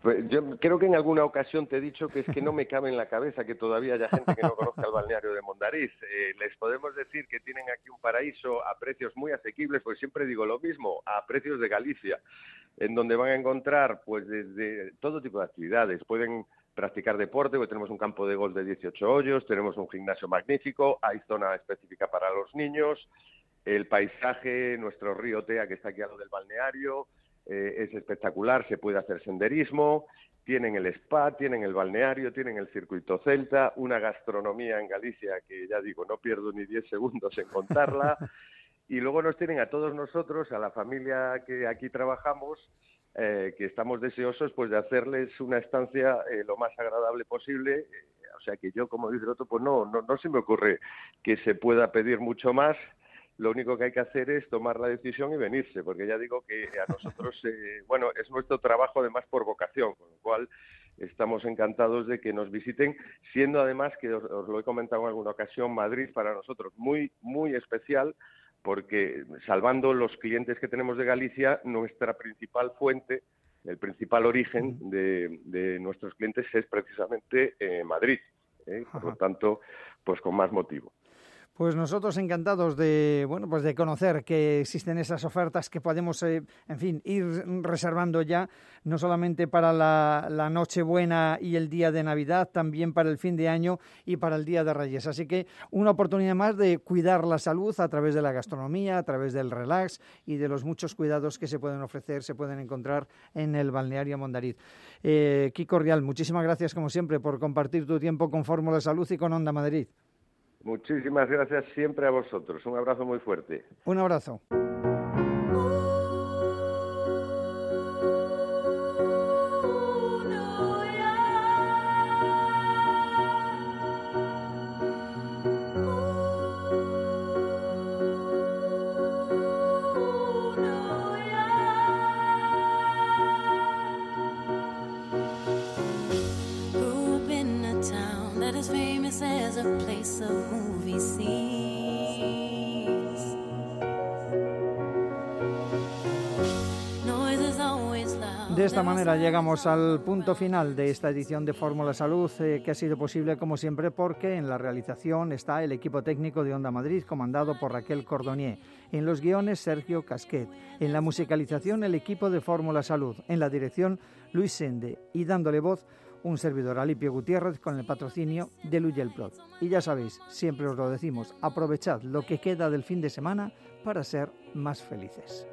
[SPEAKER 23] Pues yo creo que en alguna ocasión te he dicho que es que no me cabe en la cabeza que todavía haya gente que no conozca el balneario de Mondariz. Les podemos decir que tienen aquí un paraíso a precios muy asequibles, pues siempre digo lo mismo, a precios de Galicia, en donde van a encontrar pues desde todo tipo de actividades. Pueden practicar deporte, porque tenemos un campo de golf de 18 hoyos, tenemos un gimnasio magnífico, hay zona específica para los niños, el paisaje, nuestro río Tea, que está aquí al lado del balneario, es espectacular, se puede hacer senderismo, tienen el spa, tienen el balneario, tienen el circuito celta, una gastronomía en Galicia que ya digo, no pierdo ni 10 segundos en contarla, y luego nos tienen a todos nosotros, a la familia que aquí trabajamos, que estamos deseosos pues de hacerles una estancia lo más agradable posible, o sea que yo, como dice el otro, pues no se me ocurre que se pueda pedir mucho más. Lo único que hay que hacer es tomar la decisión y venirse, porque ya digo que a nosotros, bueno, es nuestro trabajo además por vocación, con lo cual estamos encantados de que nos visiten, siendo además, que os lo he comentado en alguna ocasión, Madrid para nosotros muy, muy especial, porque salvando los clientes que tenemos de Galicia, nuestra principal fuente, el principal origen de nuestros clientes es precisamente Madrid, por lo tanto, pues con más motivo.
[SPEAKER 2] Pues nosotros encantados de, bueno, pues de conocer que existen esas ofertas que podemos, en fin, ir reservando ya, no solamente para la Nochebuena y el día de Navidad, también para el fin de año y para el Día de Reyes. Así que una oportunidad más de cuidar la salud a través de la gastronomía, a través del relax y de los muchos cuidados que se pueden ofrecer, se pueden encontrar en el balneario Mondariz. Kiko Rial, muchísimas gracias como siempre por compartir tu tiempo con Fórmula Salud y con Onda Madrid.
[SPEAKER 23] Muchísimas gracias siempre a vosotros. Un abrazo muy fuerte.
[SPEAKER 2] Un abrazo. De esta manera llegamos al punto final de esta edición de Fórmula Salud, que ha sido posible como siempre porque en la realización está el equipo técnico de Onda Madrid comandado por Raquel Cordonier, en los guiones Sergio Casquet, en la musicalización el equipo de Fórmula Salud, en la dirección Luis Sende y dándole voz un servidor Alipio Gutiérrez con el patrocinio de Lugelplot. Y ya sabéis, siempre os lo decimos, aprovechad lo que queda del fin de semana para ser más felices.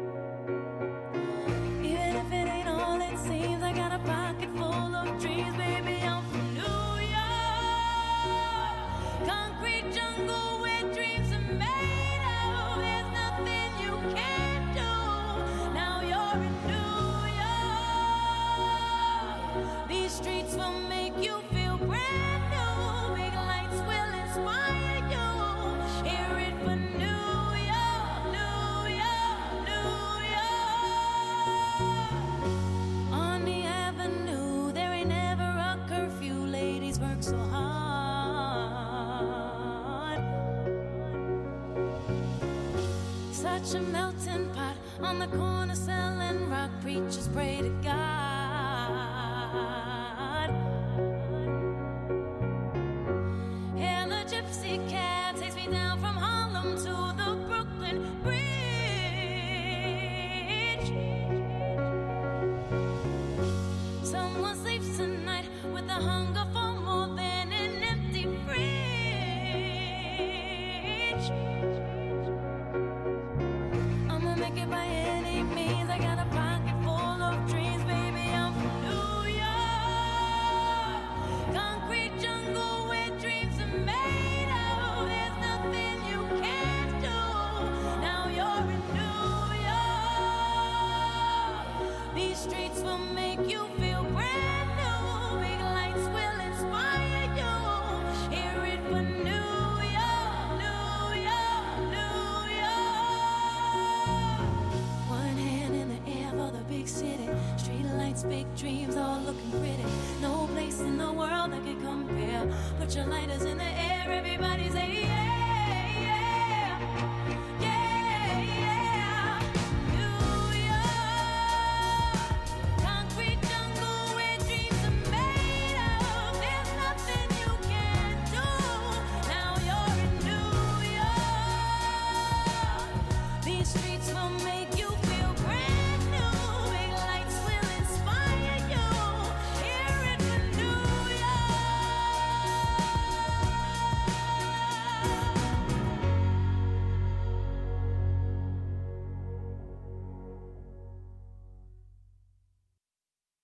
[SPEAKER 4] Such a melting pot on the corner selling rock, preachers pray to God. And a gypsy cab takes me down from Harlem to the Brooklyn Bridge. Someone sleeps tonight with the hunger for more than an empty fridge. Make it by any means. I got a pocket full of dreams, baby. I'm from New York, concrete jungle where dreams are made of. There's nothing you can't do. Now you're in New York. These streets will make you feel brand new. Big lights will inspire you. Hear it for New York. City, street lights, big dreams, all looking pretty. No place in the world that could compare. Put your lighters in the air, everybody say yeah.